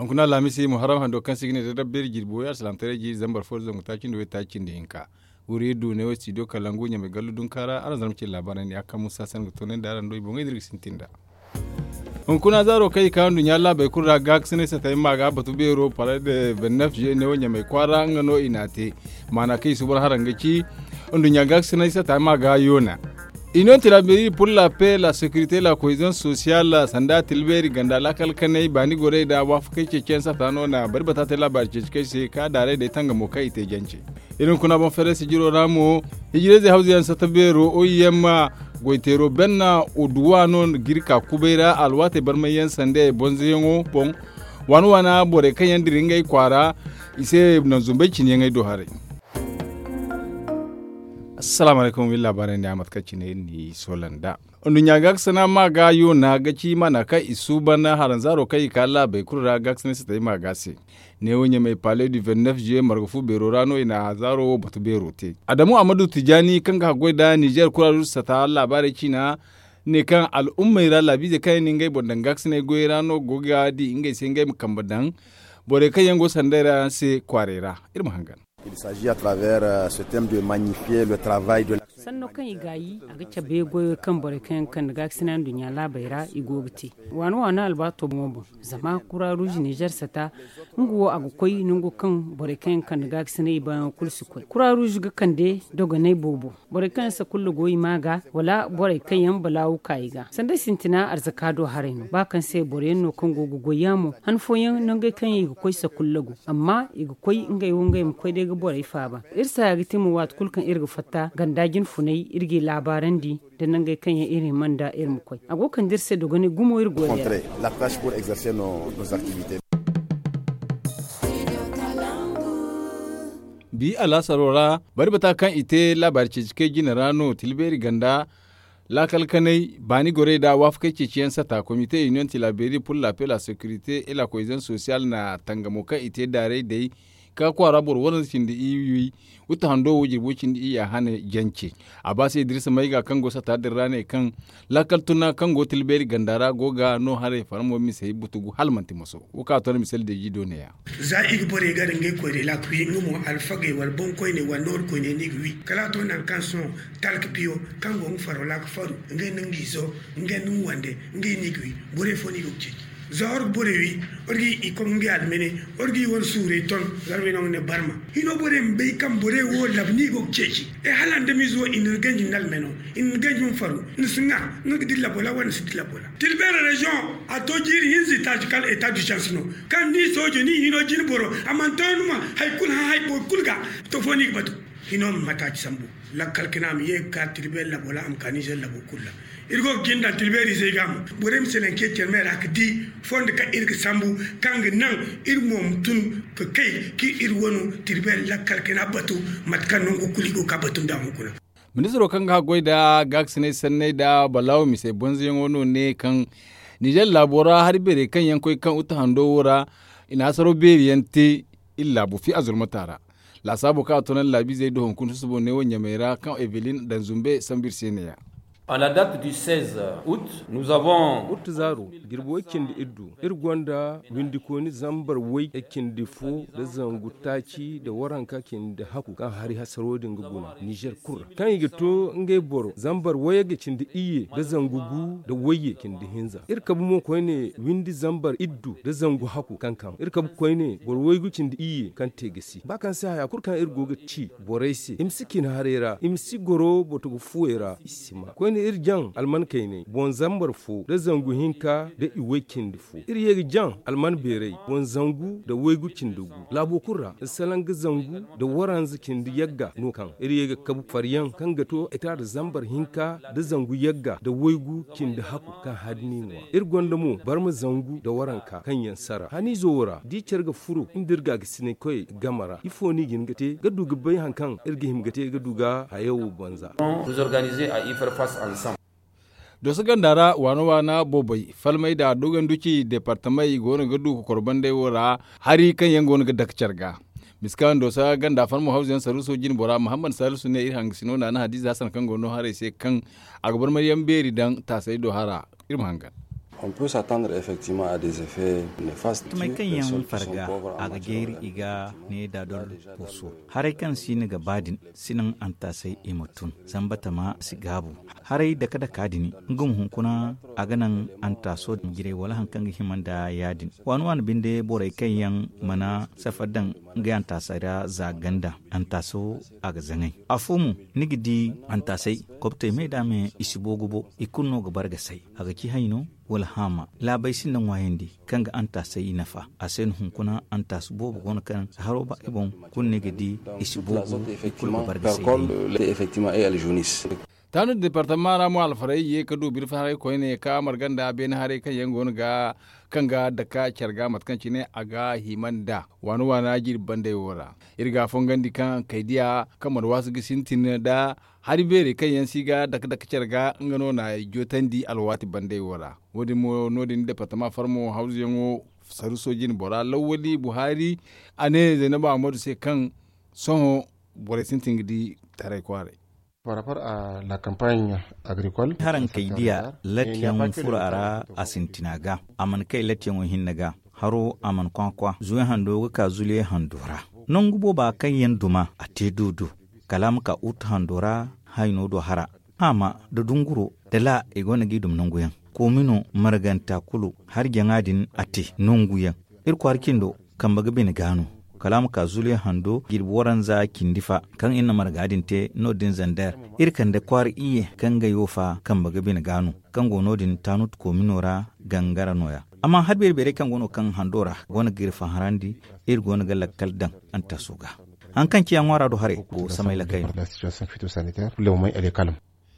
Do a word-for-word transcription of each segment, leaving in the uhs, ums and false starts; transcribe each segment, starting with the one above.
kuna lamisi muharram hando kan sigine da dabbir girbo ya salamtare ji zambar forzo mutakin da takin da inka wuri du ne wasi do kalangu nya me galludun kara ana zarmci labaran ne aka musa san gutonen da ran do ibon idris sintinda on kuna zaro kai ka ndu nyalla be kurra gak sene sa tay maga batu bero pare de vingt-neuf je ne wonya me kwara ngano inate mana kai subar haranga ki ndu nya gak sene sa tay maga yona Union Tilaberi pour la paix, la sécurité, la cohésion sociale, Sanda Tilberi, Ganda Lakal Kanei, Bani Gore da Wafke Chechen Satano na Barbata Tela Barcheke se ka dare da tanga moka ite janche. Irin kuna bon fere sijiro ramo, hijireze hausiyan satabero oyema goitero benna oduwano girka kubera alwate barmayen sande bonzengo pon wanu wana bore kanyan diringai kwara ise nanzumbe chinyengai dohare. Assalamu alaikum willa labaran da Ahmad Kaci ne ni Solanda. Ondunya gaksana ma ga yo na gaci mana kai isu bana haranzaro kai kala bai kurra gaksana su tayi magase. Ne wonye mai palais du vingt-neuf juillet margufu berorano ina hazaro batu berote. Adamu Amadu Tijani kan ga goida Niger kura rusa ta labarai kina ne kan al'ummai ra labi kai ne ngai bondan gaksana goirano goga di ngai sai ngai mukambadan bore kai yango sandera se kwarera irma hangan. Il s'agit à travers euh, ce thème de magnifier le travail de l'action. Sanno kan igayi aga cabe goyo kan bore kan kan daga sinan dunya labaira igogti wani wani albato mobo zama kura ruji Niger sata nguwo aga koy nungu kan bore kan kan daga sinai ba kulsu koy kura ruji ga kan de dogo nay bobo bore kan sa kullu goyi maga wala bore kan yan balawu kaiga sanda sintina arzakado hareno ba kan sai bore no kan gogo goyamo han foyan nungu kan yi koy sa kullugo amma iga koy ngai wongai mu koy de ga bore fa ba irsa ga timu wat kulkan irga fatta gandajin funai irge labaran di da nan ga kan ya irin manda irin mukai agokan dirse da gani gumo irgo ya la tâche pour exercer nos, nos activités. Bi ala sarora bari bata kan ite labarci cike gina rano tilberi ganda la kalkanai bani gore da wafka ciciyan sata comité Union Tilaberi pour la paix, la sécurité et la cohésion sociale na tangamoka ite dare dai ka kwara bor wannan cin da iwi wuta hando wujir bucin da iya hana janci abasi idris mai ga kango sata da rane kan lakal tuna kango tilberi gandara goga no hare farmo mi sai butugu halmanti maso uka to misal da jido ne ya za igi bore ga ngai ko de la kuyi ngumo alfage wal bon ko ne wa nor ko ne ni wi kala to nan kan son talk pio kango ngfaro la faru ngai nangi so ngai nu wande ngai ni wi bore foni go ci zahor bore wi orgi i kom ngi almene orgi won sure ton larwe non ne barma hino bore mbey kam bore wo labni go chechi e halande mi zo in ganji nalmeno in ganji faru nsinga ngi dilla bola won sidilla bola tilbere region a to jiri hinzi tajikal état d'urgence no kan ni sojo ni hino jin boro amantonuma hay kul ha hay bo kulga to foni batu hino mata sambu la kalkinam ye ka tilbere la bola am kanije la bo kulla irgo ginda tilberi zegam burem selen ke termer akdi fonde ka irga sambu kang nan irmom tun ko kay ki irwonu tilbel lakkal kena batu matkan no kuligo ka batu da hukuna ministro kan ga goida gaksine sanne da balawo mi sai bonzen wono ne kan Niger labora har bere kan yankoi kan uta hando wora ina saro beriyanti illa bu fi azurmatara la sabo ka tonan labi zai do honkun subo ne wonya mera kan Evelyn Danzumbe Sambir Seniya. À la date du seize août, nous avons ut zaro girbo ekindi iddu irgonda windikoni zambar wai ekindi fo da zangu taci da waranka kindi haku kan hari hasarodin gubuna Niger kur kan yigito ngai boro zambar waya ga kindi iye da zangugu da waye kindi hinza irkabu mo koyne windi zambar iddu da zangu haku kan kan irkabu koyne bor waygu kindi iye kan tegesi bakan sa ya kur kan irgo ga ci boraisi imsikin harera imsi goro botugu fuera isima koyne irjan alman kaine bon zambar fu da zangu hinka da iwekin fu ir yegi jan alman berei bon zangu da wegu kindugu labo kurra salan ga zangu da waranzu kindi yagga no kan ir yegi kabu faryan kan gato ita da zambar hinka da zangu yagga da wegu kindi haku kan hadni wa ir gonda mu bar mu zangu da waranka kan yansara hani zora di cerga furu indirga ga sine koy gamara ifo ni gin gate ga duga bai hankan irga him gate ga duga hayo banza vous organisez à y faire face ensemble. Do su gandara wano wana bobai falmai da dogon duki departamai gona gadu ko korban dai wora hari kan yan gona ga dakcarga miskan do sa ganda farmo hausen saruso jin bora Muhammad Salisu ne irhang sino na Hadiza Hassan kan gono hare sai kan agabar Maryam Beri dan ta sai do hara irma hangan On peut s'attendre effectivement à des effets néfastes. Tumai kan yan farga a gageri iga ne da don poso. Harai kan si ni gabadin sinan anta sai imutun zambata ma sigabu. Harai da kada kadini ngum hunkuna a ganan anta so gire wala hankan himan da yadin. Wani wani binde borai kan yan mana safadan ga anta sara zaganda anta so a ga zangai. Afumu nigidi anta sai kopte me da me isibogubo ikunno gabar ga sai. A ga ki haino wal hama labai sin nan wayandi kanga anta sai nafa asen hun kuna anta su bobu gon kan haro ba ibon kunne gidi isbobu ikul barga sai effectivement et al junis tanu departement ramo al farai ye kadu bir farai ko ne ka marganda ben hare kan yangon ga kanga da ka kyarga matkanci ne aga himanda wani wana jir bande wora irga fongandi kan kaidiya kamar wasu gisintin da har bere kan yan siga da da kyarga ngano na jotandi alwati bande wora wodi mo nodin departement farmo hausi yango saru sojin bora lawali buhari ane zainaba amadu sai kan son bore sintin di tare kware. Par rapport à la campagne agricole, haran kaidiya latiyan furara a sintinaga aman kai latiyan hinnaga haro aman kwankwa zuwa hando ka zule handora non gubo ba kan yan duma a te dudu kalam ka ut handora haino do hara hama da dunguro da la igona gidum nonguyan ko mino marganta kulu har jangadin ate nonguyan irkwar kindo kan baga bin gano kalam ka zule hando girboran za kindifa kan inna margadin te nodin zander irkan da kwar iye kan ga yofa kan baga bin gano kan go nodin tanut ko minora gangara noya amma har bere bere kan gono kan handora gona girfa harandi ir gona ga lakkal dan anta suga an kan kiyan wara do hare go samai lakai la situation phytosanitaire le moment elle est calme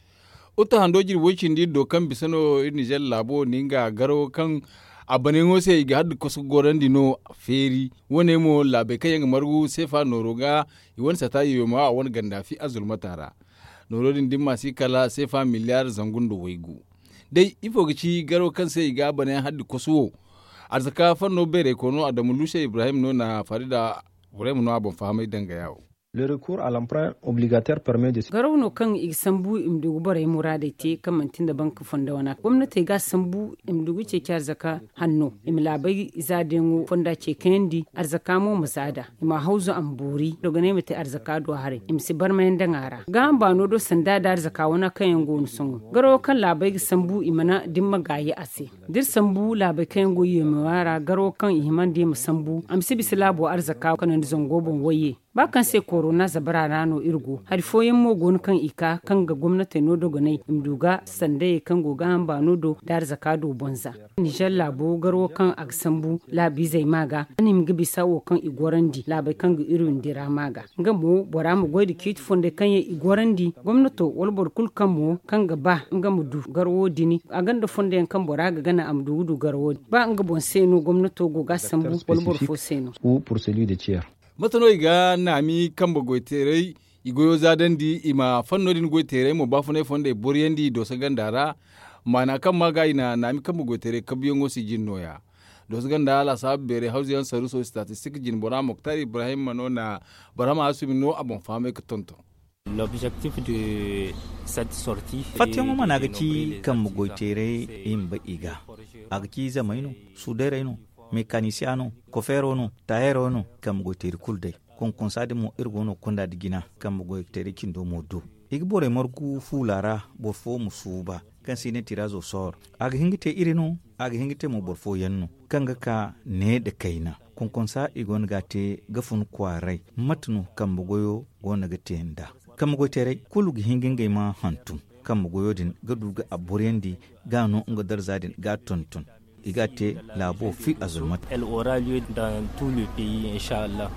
uta hando jir wocin di do kan bisano Niger labo ninga garo kan abane ngose ga haddu kosu gorandi no feri wone mo labe kayen margu sefa noroga iwon sata yoma won gandafi azul matara norodin dimma sikala sefa miliyar zangundo waigu dai ifo gici garo kan sai ga bane haddu kosu arzaka fanno bere kono adamu lushe ibrahim no na farida buremu no abon famai danga yawo. Le recours à l'emprunt obligataire permet de... Garawno kan igsambu imdugu bare murade te kamantin da bank fonda wana. Gwamnati ga sambu imdugu ce kyar zaka hannu. Imlabai zadengu fonda ce kendi arzaka mu musada. Ima hauzu amburi daga ne mata arzaka do hare. Imsi bar mayan dangara. Ga ba no do sanda da arzaka wana kan yango sungu. Garawo kan labai sambu imana dimma gayi ase. Dir sambu labai kan yango yemawara garawo kan ihiman di sambu. Amsi bisilabo arzaka kan zongobon waye. Ba kan sai corona zabara rano irgo har foyin mogon kan ika kan ga gwamnati no dogo nai imduga sande kan goga hamba nodo dar zakado bonza Niger labo garwo kan aksambu labi zai maga anim gibi sawo kan igorandi labai kan ga irin dira maga ga mu bora mu godi kit fonde kan ya igorandi gwamnato walbor kul kan mu kan ga ba nga mu du garwo dini a ganda fonde kan bora ga gana amdu du garwo ba nga bon seno gwamnato goga sambu walbor fo seno ou pour celui de tiers. Matano iga nami kamba goitere igoyo zadandi ima fannodin goitere mo bafune fonde boryendi do sagandara mana kan maga ina nami kamba goitere kabiyongo si jinnoya do saganda la sabbere hausian saruso statistique jin bora moktar ibrahim manona barama asumi no abon fame ko tonto. L'objectif de cette sortie Fatima mana gaci kan goitere imba iga agci zamaino sudereno mekanisiano koferono taerono kam go teri kulde kon konsade mo irgono konda digina kam go teri kindo modo igbore morgu fulara borfo musuba kan sine tirazo sor ag hingite irino ag hingite mo borfo yanno kanga ka ne de kaina kon konsa igon gate gafun kwarai matnu kam goyo gona gatenda kam go tere kulu hinginge ma hantum kam goyodin gaduga aborendi gano ngodar zadin ga tonton igate labo fi azulmat. Elle aura lieu dans tout le pays, Inch'Allah.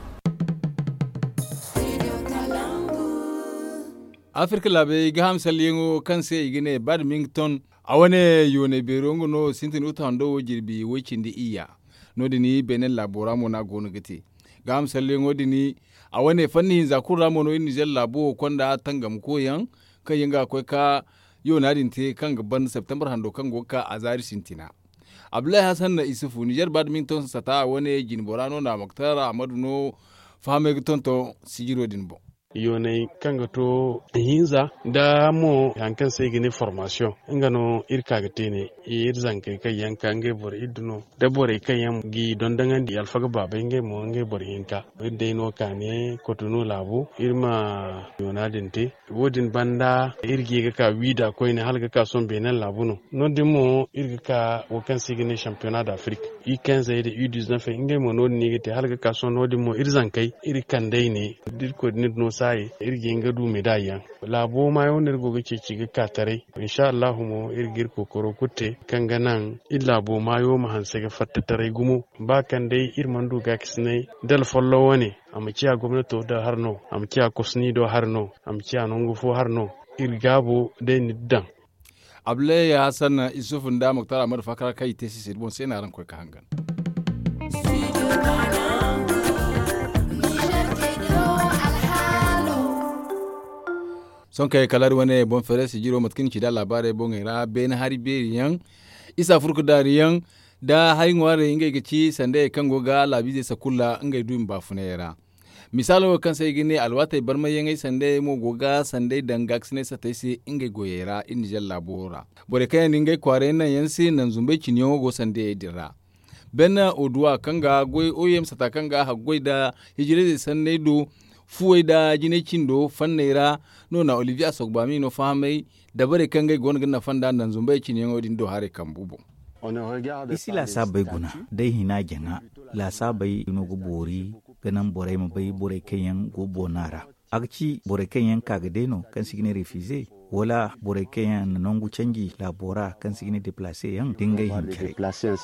Afrika labe iga hamsal yengo kanse igine badminton awane yone berongo no sintin utando jirbi wechindi iya no dini benen laboramo na gonu gati ga hamsal yengo dini awane fanni zakura mo no Niger labo konda tangam koyan kan yanga ko ka yona dinte kan gaban September hando kan goka azari sintina Abdullahi Hassan na Isufu Niger badminton sata wani jin borano na Moktara Amadu no fahame tonto sigiro dinbo. yone kanga to hinza da mo yankan sai gine formation ingano irka gatene ir zanke kai yanka nge bor idno da bore kai yam gi don dangan di alfaga baba nge mo nge bor hinka de no kane kotunu labu irma yonadinte wodin banda irgi ga ka wida ko ne halga ka son benen labuno no dimo irga ka wakan sai gine championnat d'Afrique i quinze de u dix-neuf nge mo no ni gite halga ka son no dimo irzan kai iri kan dai ne dir ko ni no sai irgi nga du medalyan labo ma yo ner goga ce ci ga tare insha Allah mo irgir kokoro kutte kanga nan illa bo ma yo ma hanse ga fatta tare gumo ba kan dai irmandu ga kisne dal follo woni am ciya gwamnato da harno am ciya kosni do harno am ciya nongo fo harno irgabo dai niddan able ya hasan isufun da muktar amar fakar kai tesi sai bon sai na ran ko ka hangan son kai kalar wane bon fere si jiro matkin ci da labare bon era ben hari beriyan isa furku dariyan da harin ware inga gici sande kan goga labi zai sakulla inga duin ba funera misalo kan sai gine alwata barma yangai sande mo goga sande dangax ne sa taisi inga goyera in jal labora bore kayan inga kware nan yansi nan zumbe cinyo go sande dira benna odua kanga goy oyem sata kanga haggoy da hijire sande do fuwai da jine cindo fannaira nona olivia sogbami no famai da bare kangai gon ganna fanda nan zumbai cinyen odin do hare kambubo isi la sabai guna dai hina genga la sabai no go bori ganan borai ma bai borai kayan go bonara agci borai kayan kaga deno kan sigine refuse wala borai kayan nongu canji labora kan sigine déplacer yan dingai hinkare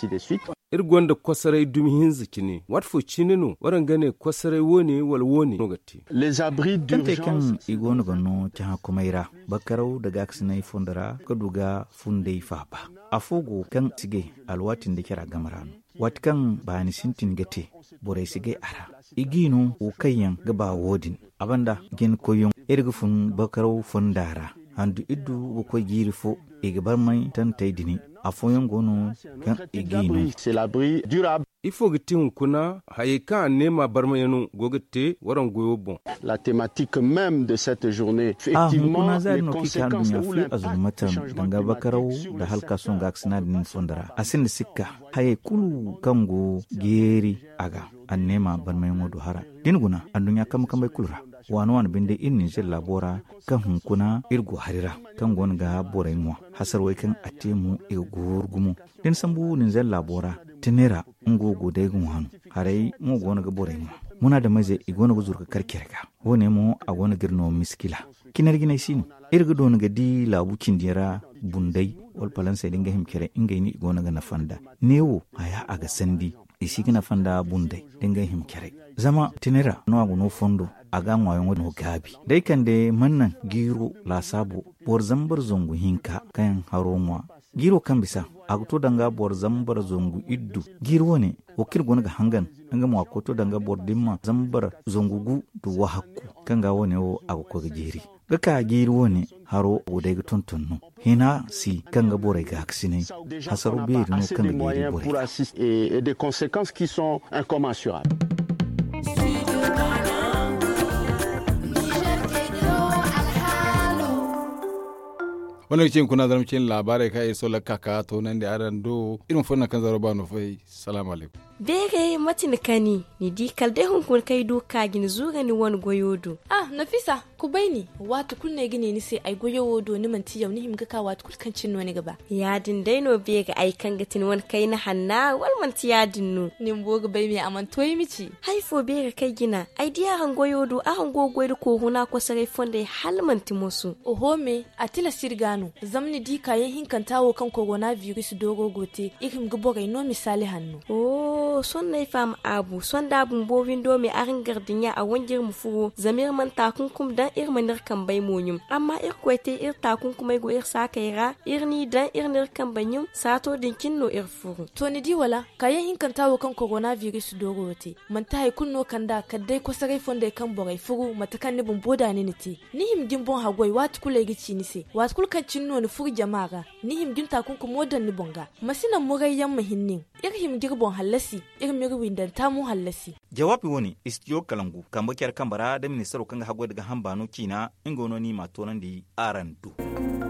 irgon da kwasarai dumi hinzi kine watfo cinino waran gane kwasarai woni wal woni nogati les abris d'urgence kan igon gono ta kumaira bakarau daga aksinai fundara kaduga fundai faba afogo kan sige alwatin da kira gamarano watkan bani sintin gate borai sige ara igino o kayan gaba wodin abanda gen koyon irgufun bakarau fundara handu iddu ko girifo igabar mai tan taidini afoyon gono kan igino c'est l'abri durable ifo gitin kuna hayeka nema barmayanu gogete waran goyo bon la thématique même de cette journée effectivement ah, les conséquences ou les azumatan danga bakarau da halka son gaksina din fondara asin sikka haye kulu kango geri aga annema barmayanu do hara dinguna andunya kam kam bai kulra wani wani binde inni jin labora kan hunkuna irgo harira kan gon ga borai mu hasar wai kan atemu e gurgumu din sambu nin jin labora tinera ngogo dai gun hanu harai mu gon ga borai mu muna da maje igona go zurka karkirga wone mu a gona girno miskila kinar gina sino irgo don ga di labu kindira bundai wal palansa dinga himkere ingai ni igona ga nafanda newo aya aga sandi isi gina fanda bundai dinga himkere zama tinera no agu no fondo aga ngwayon no gabi dai kan de mannan giro la sabo bor zambar zongu hinka kan haromwa giro kan bisa aguto danga bor zambar zongu iddu giro ne wakil gona ga hangan anga mu akoto danga bor dimma zambar zongu gu du wahakku kan ga wone o agu ko giri gaka giro ne haro o dai tontonno hina si kan ga bore ga aksine hasaru be no kan ga giri bore et des conséquences qui sont incommensurables. wannan cikin kuna zama cikin labarai ka iso lakaka to nan da aran do irin fonna kan zaro ba no fai salamu alaikum bege matin kani ni di kalde hun kun kai do ka gin zuga ni won goyodo ah nafisa ku baini watu kunne gine ni sai ai goyodo ni man tiyau ni himga ka watu kulkan cin no ni gaba ya din dai no bege ai kan gatin won kai na hanna wal man tiya dinnu ni mboga bai mi aman toyi mici haifo bege kai gina ai diya han goyodo a han gogoydo ko huna ko sare fonde halman timosu oho me atila sirgano zamni di kayan hinkantawo kan coronavirus dogo gote ikim gubogai no misali hannu oh son nay fam abu son da bun bo windo me arin gardinya a wangir mu fugo zamir man takunkum dan irmanir kan bai monyum amma ir kwete ir takunkum go ir sakaira ir ni dan ir nir kan banyum sato dinkin no ir fugo to ni di wala kayan hinkantawo kan coronavirus dogo gote man tai kunno kanda kadai ko sarai fonde kan bogai fugo matakan ni bun boda ni niti ni him gimbon hagoi wat kule gici ni se wat kul kan cinno ni furi jama'a ni him ginta kun ko modan ni bonga masina murai yan mahinnin ir him girbon halasi si ir mir windan ta mu hallasi jawabi woni istiyo kalangu kamba kyar kambara da ministero kanga hagwa daga hambano kina ingono ni matonan di arandu